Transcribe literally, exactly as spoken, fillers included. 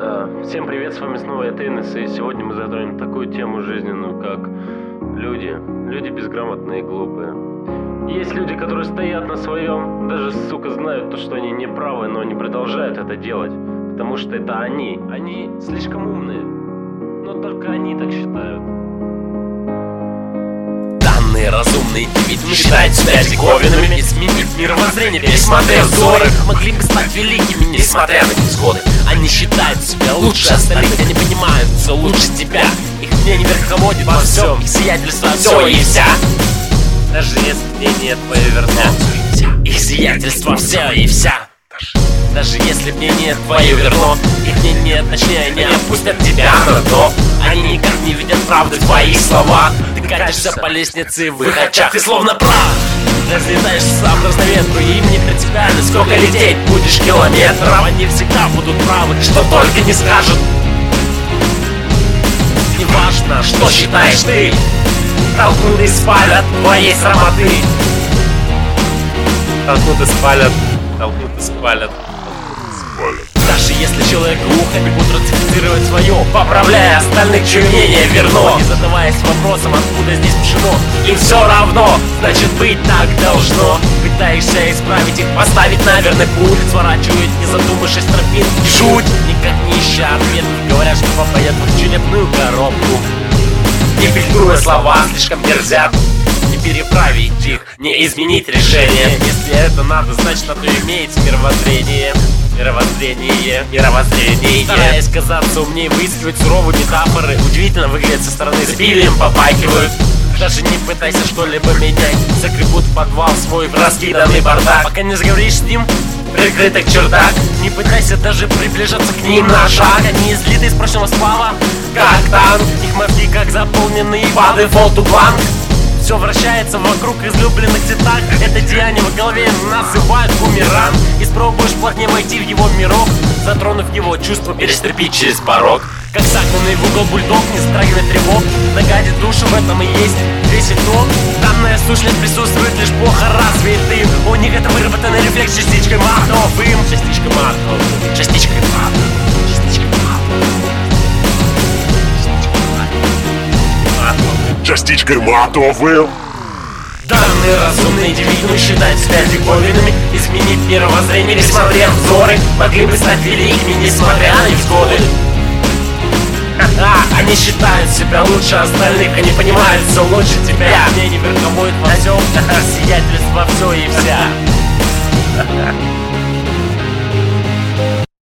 А, Всем привет, с вами снова я, Тейнес, и сегодня мы затронем такую тему жизненную, как люди. Люди безграмотные и глупые. Есть люди, которые стоят на своем, даже, сука, знают то, что они не правы, но они продолжают это делать, потому что это они. Они слишком умные, но только они так считают. Данные разумные индивиды считают себя диковинами, изменить мировоззрение, пересмотрев взоры. Могли бы стать великими, несмотря на невзгоды. Они считают себя лучше остальных, они понимают все лучше тебя. Их мнение верховодит во всем, их сиятельство все и вся. Даже если мнение твое верно, их сиятельство все и вся. Даже если мнение твое верно, их мнение, точнее, не опустят тебя на дно. Они никак не видят правды в твоих словах. Ты катишься по лестнице в их очах, ты словно прав. Разлетаешь сам разноветку, и им не принципиально, сколько лететь будешь километров. Они всегда будут правы, что только не скажут. Неважно, что считаешь ты, толкнут и спалят твоей срамоты. толкнут и спалят, толкнут и спалят. Даже если человек глухо, не будут ратифицировать свое, поправляя остальных, чье мнение верно. Не задаваясь вопросом, откуда здесь пшено, им все равно, значит быть так должно. Пытаешься исправить их, поставить на верный путь, сворачивают, не задумавшись, тропинки. Жуть, никак не ища ответов, говорят, что попадет в черепную коробку. Не фильтруя слова, слишком дерзят. Не переправить их, не изменить решение. Если это надо, значит, надо иметь мировоззрение. Мировоззрение, мировоззрение. Стараясь казаться умнее, выискивать суровые метафоры. Удивительно выглядят со стороны, с пилем попахивают. Даже не пытайся что-либо менять, загребут в подвал свой раскиданный бардак. Пока не заговоришь с ним, прикрытый чердак. Не пытайся даже приближаться к ним на шаг. Они излиты из прочного сплава, как танк. Их мозги как заполненные по дефолту бланк. Все вращается вокруг излюбленных цитат. Это деяние в голове насыпает бумеранг. И спробуешь плотнее войти в его мирок, затронув его чувство, переступить через порог. Как загнанный в угол бульдог, не страгивает тревог. Нагадит душу, в этом и есть весь итог. Данная сущность присутствует лишь плохо развитым. У них это выработанный рефлекс частичкой матовым. Частичкой матовым. Частичкой матовым. Частичкой матовым. Частичкой матовым. Данные разумные индивиды считают себя диковинами, изменить мировоззрение, пересмотрев взоры. Могли бы стать великими, несмотря на невзгоды. Они считают себя лучше остальных, они понимают все лучше тебя. Мнение верховодит во всем, сиятельство все и вся.